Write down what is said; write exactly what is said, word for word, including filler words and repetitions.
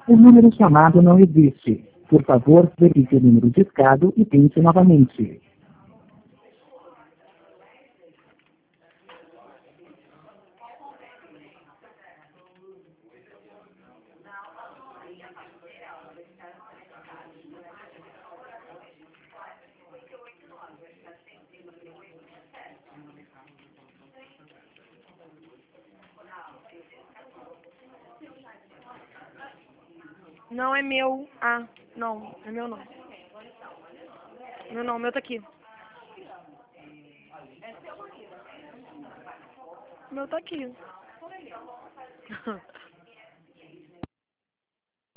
O número chamado não existe. Por favor, verifique o número discado e tente novamente. Não é meu. Ah, não. É meu não. Meu não, meu tá aqui. Meu tá aqui.